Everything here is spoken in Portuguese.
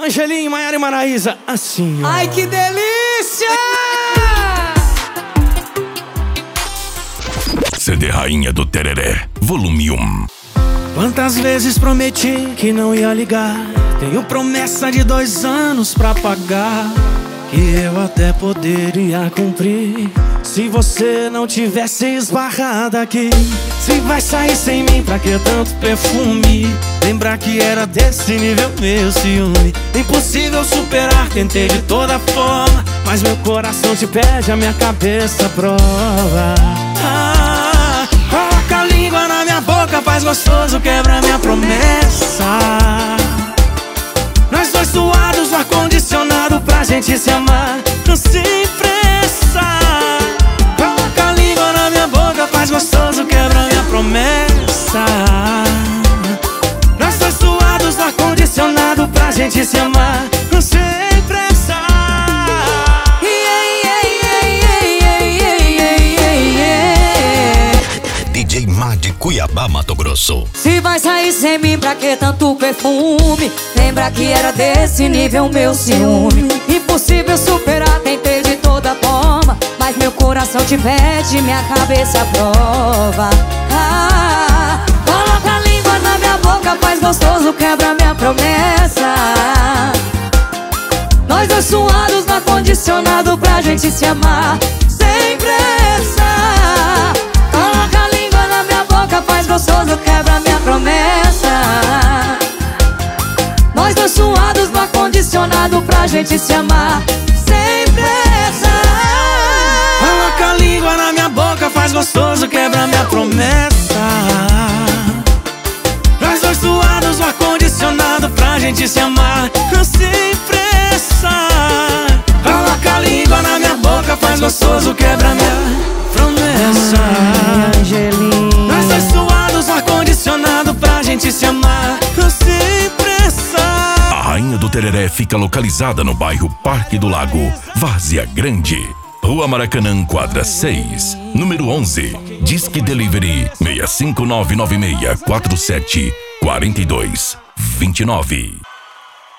Angelim, Maiara e Maraísa, assim, ó. Ai, que delícia! CD Rainha do Tereré, volume 1. Quantas vezes prometi que não ia ligar? Tenho promessa de 2 anos pra pagar, que eu até poderia cumprir se você não tivesse esbarrado aqui. Se vai sair sem mim, pra que tanto perfume? Lembrar que era desse nível meu ciúme. Impossível superar, tentei de toda forma, mas meu coração te pede, a minha cabeça prova. Coloca a língua na minha boca, faz gostoso, quebra minha promessa. Nós dois suados no ar-condicionado pra gente se amar sem pressa. Coloca a língua na minha boca, faz gostoso, quebra minha promessa. Nós dois suados no ar-condicionado pra gente se amar sem pressa. DJ Mar de Cuiabá, Mato Grosso. Se vai sair sem mim, pra que tanto perfume? Lembra que era desse nível meu ciúme. Impossível superar, tentei de toda forma, mas meu coração te pede, minha cabeça prova. Coloca a língua na minha boca, faz gostoso, quebra minha promessa. Nós dois suados no ar-condicionado pra gente se amar sem pressa. Coloca a língua na minha boca, faz gostoso, quebra minha promessa. Nós dois suados no ar-condicionado pra gente se amar sem pressa. Coloca a língua na minha boca, faz gostoso, quebra minha promessa. Nós dois suados no ar-condicionado pra gente se amar sem pressa. Coloca a língua na minha boca, faz gostoso, quebra minha promessa. Angelim, nós dois suados no ar-condicionado pra gente se amar sem pressa. A Rainha do Tereré fica localizada no bairro Parque do Lago, Várzea Grande, Rua Maracanã, quadra 6, número 11. Disque Delivery 65996474229.